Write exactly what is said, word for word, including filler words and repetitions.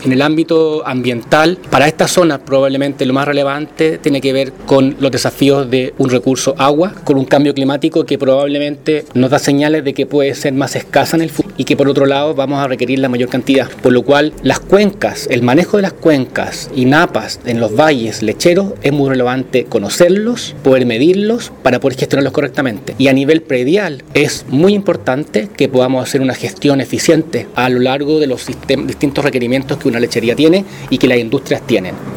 En el ámbito ambiental, para esta zona probablemente lo más relevante tiene que ver con los desafíos de un recurso agua, con un cambio climático que probablemente nos da señales de que puede ser más escasa en el futuro y que por otro lado vamos a requerir la mayor cantidad, por lo cual las cuencas, el manejo de las cuencas y napas en los valles lecheros es muy relevante conocerlos, poder medirlos para poder gestionarlos correctamente. Y a nivel predial es muy importante que podamos hacer una gestión eficiente a lo largo de los sistem- distintos requerimientos que una lechería tiene y que las industrias tienen.